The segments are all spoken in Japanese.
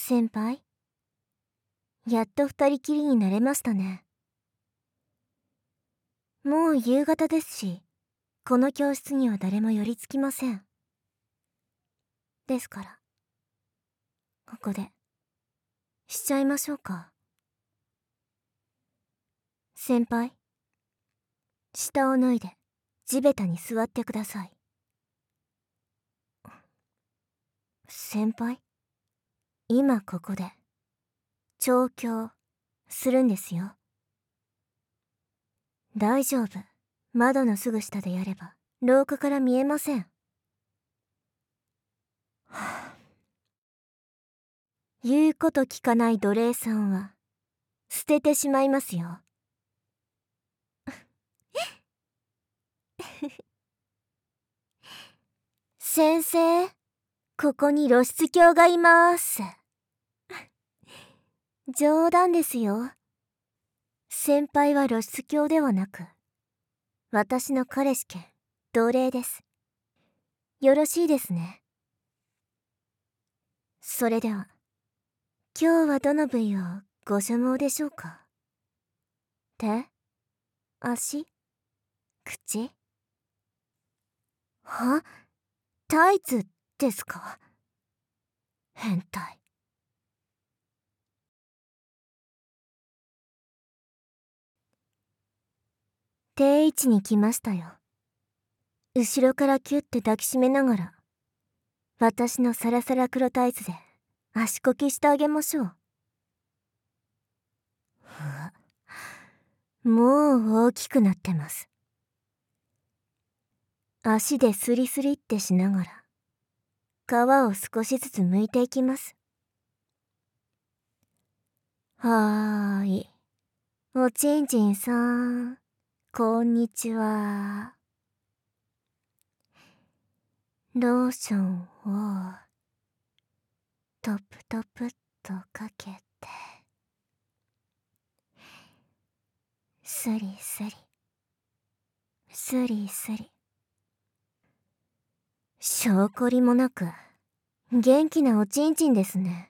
先輩、やっと二人きりになれましたね。もう夕方ですし、この教室には誰も寄りつきません。ですから、ここで、しちゃいましょうか。先輩、下を脱いで、地べたに座ってください。先輩、今ここで、調教、するんですよ。大丈夫。窓のすぐ下でやれば、廊下から見えません。言うこと聞かない奴隷さんは、捨ててしまいますよ。先生、ここに露出狂がいまーす。冗談ですよ。先輩は露出狂ではなく、私の彼氏兼奴隷です。よろしいですね。それでは、今日はどの部位をご所望でしょうか。手、足、口。は？タイツですか？変態。定位置に来ましたよ。後ろからキュッて抱きしめながら、私のサラサラ黒タイツで足こきしてあげましょう。もう大きくなってます。足でスリスリってしながら、皮を少しずつ剥いていきます。はーい。おちんちんさん、こんにちは。ローションを、トップトップっとかけて、スリスリ、スリスリ。しょうこりもなく、元気なおちんちんですね。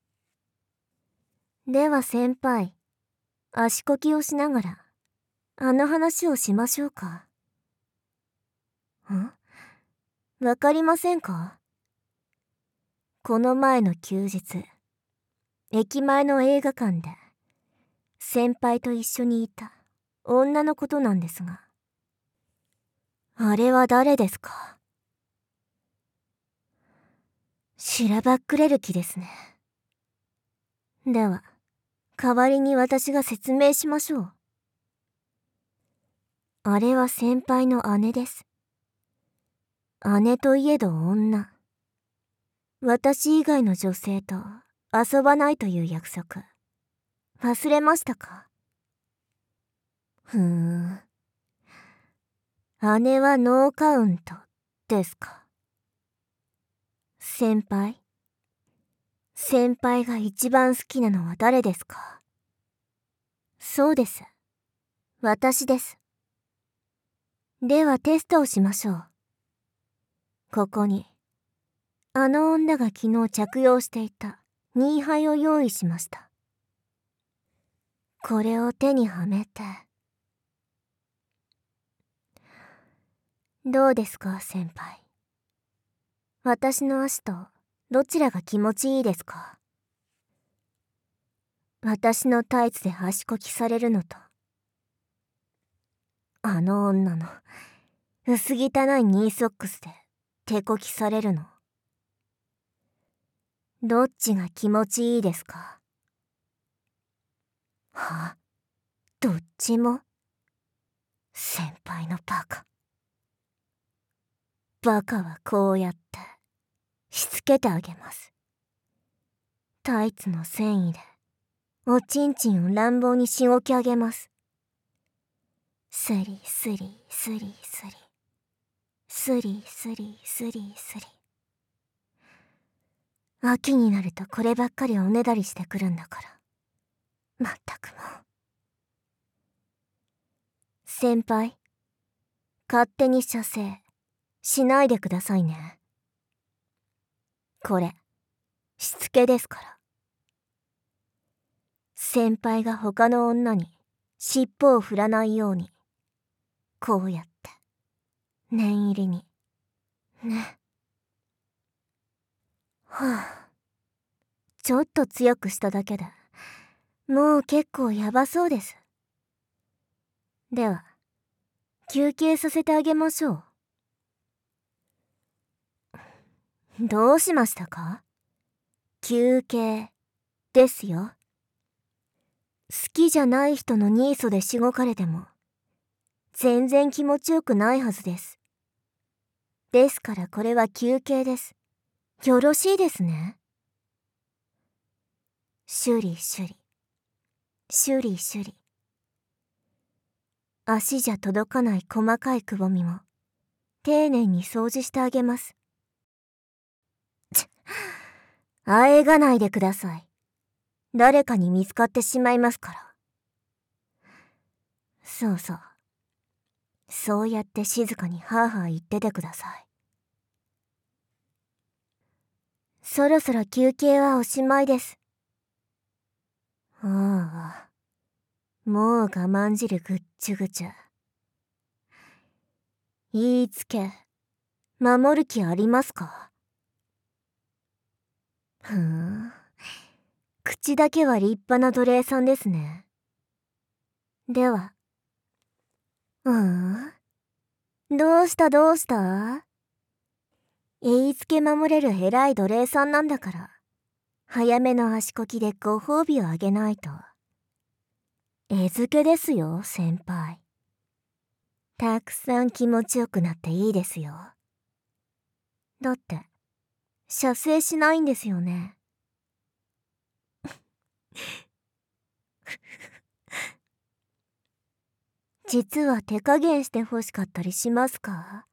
では先輩、足こきをしながら、あの話をしましょうか。わかりませんか？この前の休日、駅前の映画館で、先輩と一緒にいた女のことなんですが。あれは誰ですか？しらばっくれる気ですね。では、代わりに私が説明しましょう。あれは先輩の姉です。姉といえど女。私以外の女性と遊ばないという約束。忘れましたか？姉はノーカウントですか。先輩が一番好きなのは誰ですか？そうです。私です。ではテストをしましょう。ここに、あの女が昨日着用していたニーハイを用意しました。これを手にはめて。どうですか、先輩。私の足とどちらが気持ちいいですか？私のタイツで足こきされるのと、あの女の薄汚いニーソックスで手こきされるの。どっちが気持ちいいですか？は？どっちも？先輩のバカ。バカはこうやって、しつけてあげます。タイツの繊維で、おちんちんを乱暴にしごき上げます。スリスリスリスリ。スリスリスリスリ。秋になるとこればっかりおねだりしてくるんだから。まったくもう。先輩、勝手に射精しないでくださいね。これ、しつけですから。 先輩が他の女に尻尾を振らないように、こうやって、念入りに、ね。はあ、ちょっと強くしただけで、もう結構やばそうです。では、休憩させてあげましょう。どうしましたか？休憩ですよ。好きじゃない人のニーソでしごかれても、全然気持ちよくないはずです。ですからこれは休憩です。よろしいですね。シュリシュリ、シュリシュリ。足じゃ届かない細かいくぼみも、丁寧に掃除してあげます。あえがないでください。誰かに見つかってしまいますから。そうそう。そうやって静かにハーハー言っててください。そろそろ休憩はおしまいです。ああ、もう我慢汁ぐっちゅぐちゅ。言いつけ、守る気ありますか？ふーん。口だけは立派な奴隷さんですね。では。どうしたどうした？言いつけ守れる偉い奴隷さんなんだから、早めの足こきでご褒美をあげないと。餌付けですよ、先輩。たくさん気持ちよくなっていいですよ。だって、射精しないんですよね。実は手加減して欲しかったりしますか？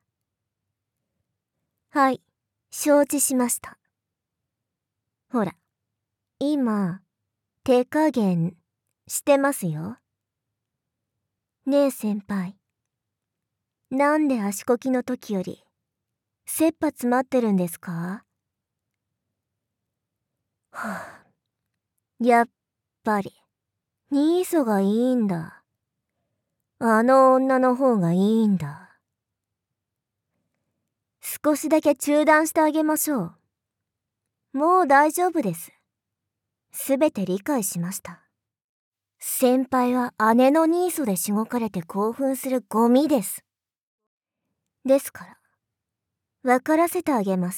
はい、承知しました。ほら、今、手加減してますよ。ねえ先輩。なんで足こきの時より、切羽詰まってるんですか？はあ、やっぱり、ニーソがいいんだ。あの女の方がいいんだ。少しだけ中断してあげましょう。もう大丈夫です。すべて理解しました。先輩は姉のニーソでしごかれて興奮するゴミです。ですから、分からせてあげます。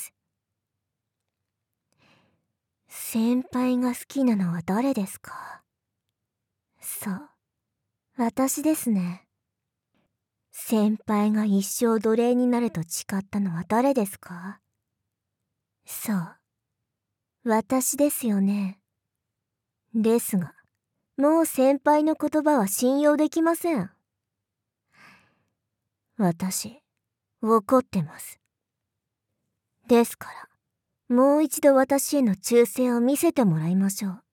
先輩が好きなのは誰ですか？そう、私ですね。先輩が一生奴隷になると誓ったのは誰ですか？そう、私ですよね。ですが、もう先輩の言葉は信用できません。私、怒ってます。ですから、もう一度私への忠誠を見せてもらいましょう。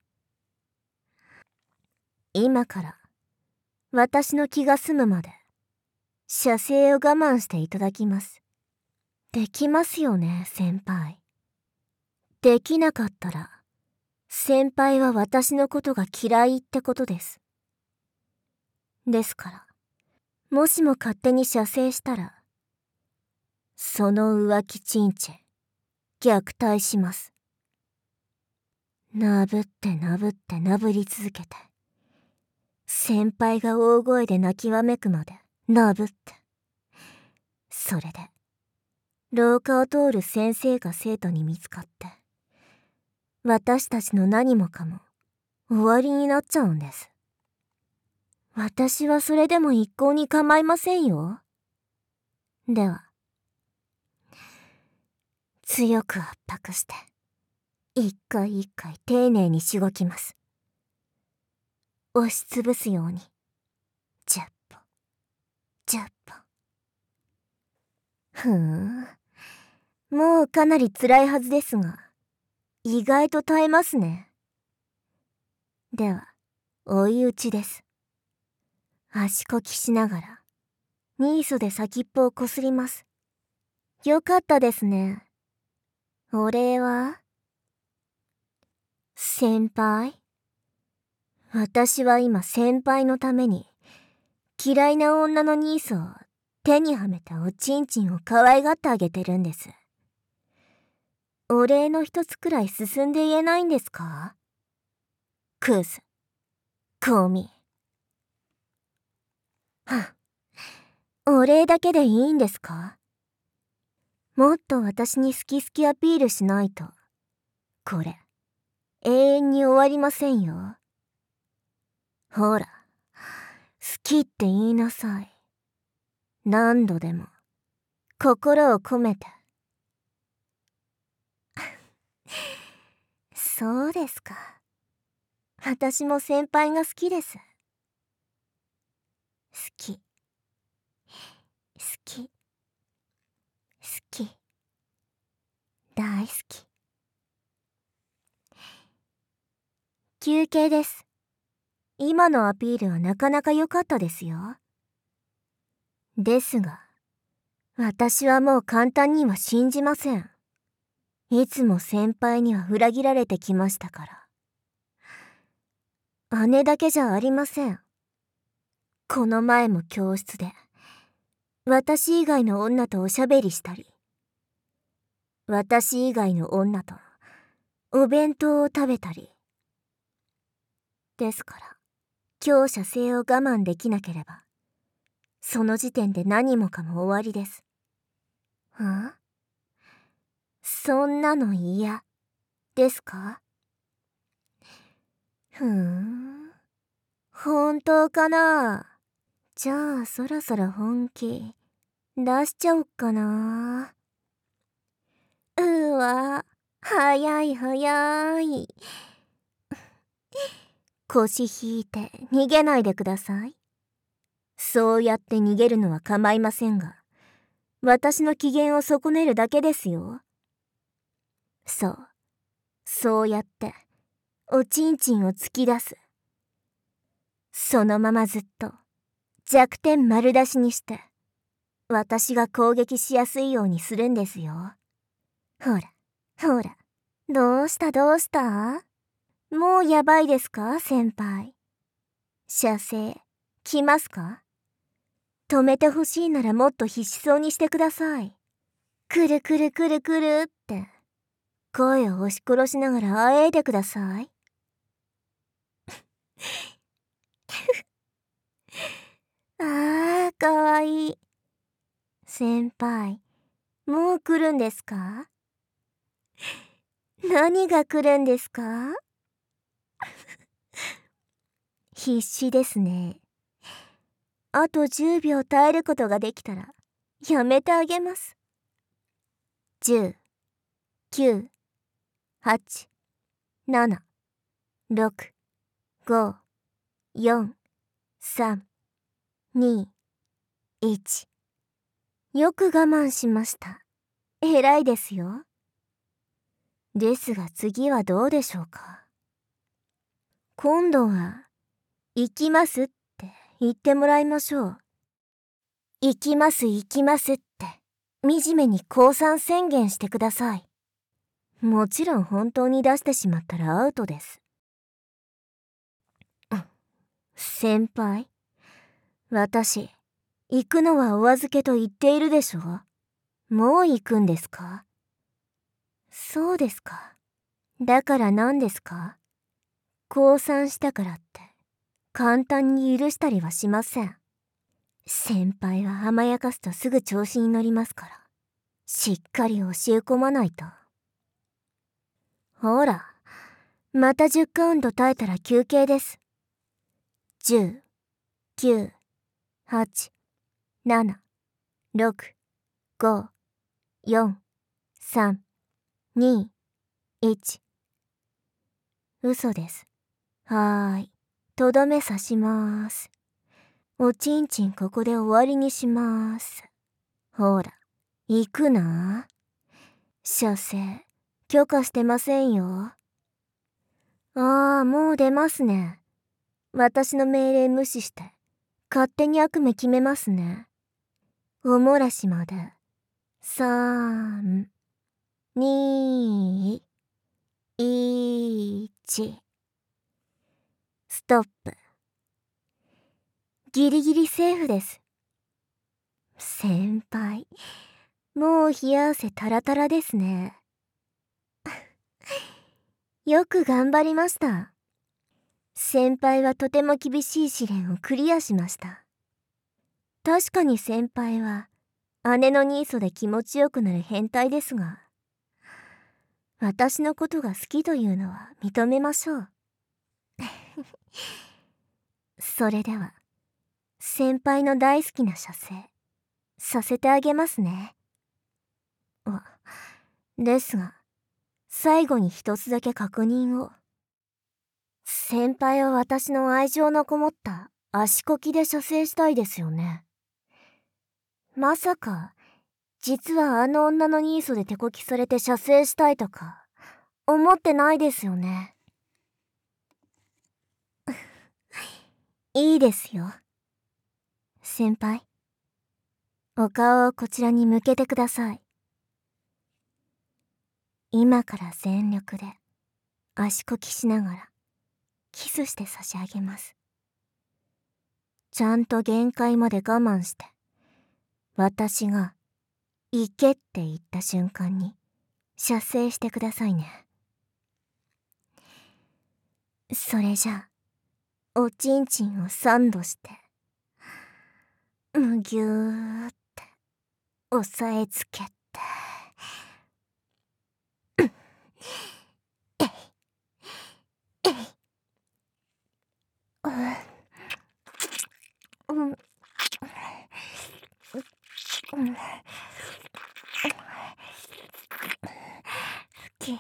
今から、私の気が済むまで、射精を我慢していただきます。できますよね、先輩。できなかったら、先輩は私のことが嫌いってことです。ですから、もしも勝手に射精したら、その浮気チンチェ、虐待します。なぶってなぶってなぶり続けて、先輩が大声で泣きわめくまでなぶって。それで、廊下を通る先生が生徒に見つかって、私たちの何もかも終わりになっちゃうんです。私はそれでも一向に構いませんよ。では、強く圧迫して、一回一回丁寧にしごきます。押しつぶすように、ジャッポ、ジャッポ。もうかなり辛いはずですが、意外と耐えますね。では、追い打ちです。足こきしながら、ニーソで先っぽをこすります。よかったですね。お礼は？先輩？ 私は今先輩のために嫌いな女のニースを手にはめたおちんちんを可愛がってあげてるんです。お礼の一つくらい進んで言えないんですか？クズ、コミ。はっ、お礼だけでいいんですか？もっと私に好き好きアピールしないと、これ、永遠に終わりませんよ。ほら、好きって言いなさい。何度でも、心を込めて。そうですか。私も先輩が好きです。好き、好き、好き、大好き。休憩です。今のアピールはなかなか良かったですよ。ですが、私はもう簡単には信じません。いつも先輩には裏切られてきましたから。姉だけじゃありません。この前も教室で、私以外の女とおしゃべりしたり、私以外の女とお弁当を食べたり。ですから、今日射精を我慢できなければ、その時点で何もかも終わりです。そんなの嫌ですか？本当かな？じゃあそろそろ本気出しちゃおっかな。早い早い。腰引いて逃げないでください。そうやって逃げるのは構いませんが、私の機嫌を損ねるだけですよ。そうやって、おちんちんを突き出す。そのままずっと、弱点丸出しにして、私が攻撃しやすいようにするんですよ。ほら、ほら、どうしたもうやばいですか、先輩。射精、来ますか？止めてほしいならもっと必死そうにしてください。くるくるくるくるって、声を押し殺しながらあえいでください。かわいい。先輩、もう来るんですか？何が来るんですか？必死ですね。あと10秒耐えることができたら、やめてあげます。10、9、8、7、6、5、4、3、2、1。よく我慢しました。偉いですよ。ですが次はどうでしょうか。今度は、行きますって言ってもらいましょう。行きますって、惨めに降参宣言してください。もちろん本当に出してしまったらアウトです。先輩、私、行くのはお預けと言っているでしょ？もう行くんですか？そうですか。だから何ですか？降参したからって、簡単に許したりはしません。先輩は甘やかすとすぐ調子に乗りますから、しっかり教え込まないと。ほら、また10カウント耐えたら休憩です。10、9、8、7、6、5、4、3、2、1。嘘です。はーい。とどめ刺します。おちんちんここで終わりにします。ほら、行くな。射精、許可してませんよ。もう出ますね。私の命令無視して、勝手に悪夢決めますね。おもらしまで。3、2、1。ストップ。ギリギリセーフです。先輩、もう冷や汗タラタラですね。よく頑張りました。先輩はとても厳しい試練をクリアしました。確かに先輩は姉のニーソで気持ちよくなる変態ですが、私のことが好きというのは認めましょう。それでは、先輩の大好きな射精、させてあげますね。ですが、最後に一つだけ確認を。先輩は私の愛情のこもった足こきで射精したいですよね。まさか、実はあの女のニーソで手こきされて射精したいとか、思ってないですよね。いいですよ。先輩、お顔をこちらに向けてください。今から全力で足こきしながらキスして差し上げます。ちゃんと限界まで我慢して、私が行けって言った瞬間に射精してくださいね。それじゃあ、おちんちんをサンドして、むぎゅーって押さえつけて、えい、えい、うん、うん、うん、好き。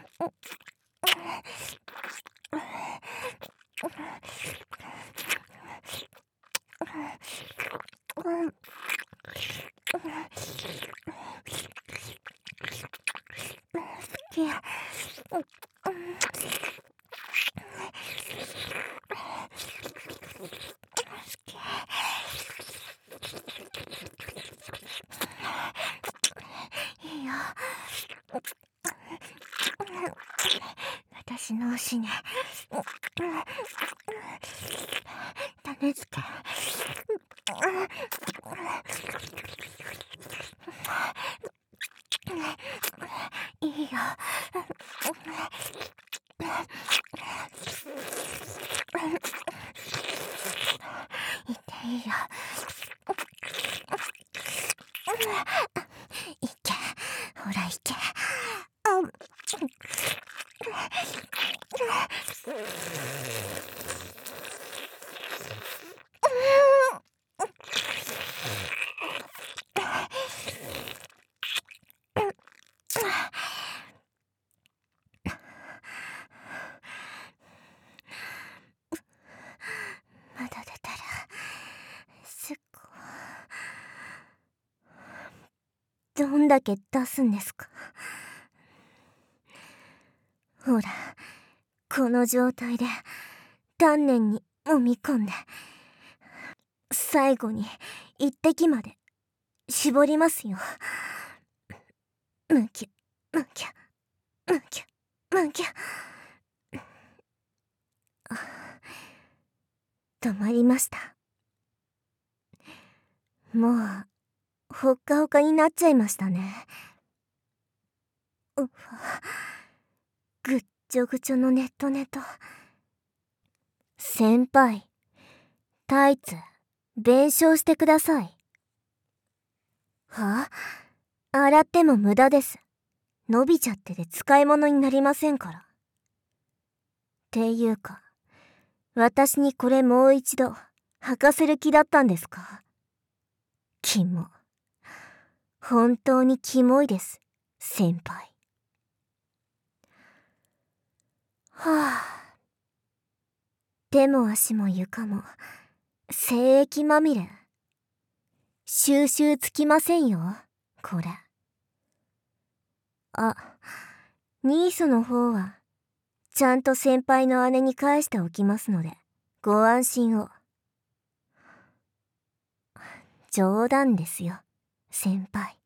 いいよ。私の推しね。種付け。いいよ。いていいよ。いけ。ほらいけ。まだ出たらすっごどんだけ出すんですか。ほら、この状態で丹念に揉み込んで、最後に一滴まで絞りますよ。むきゅむきゅむきゅむきゅ。止まりました。もうほっかほかになっちゃいましたね。ぐっちょぐちょのネットネト。先輩、タイツ弁償してください。はあ？洗っても無駄です。伸びちゃってて使い物になりませんから。っていうか、私にこれもう一度履かせる気だったんですか？キモ。本当にキモいです、先輩。はあ。手も足も床も精液まみれ。収集つきませんよ、これ。あ、ニーソの方はちゃんと先輩の姉に返しておきますのでご安心を。冗談ですよ、先輩。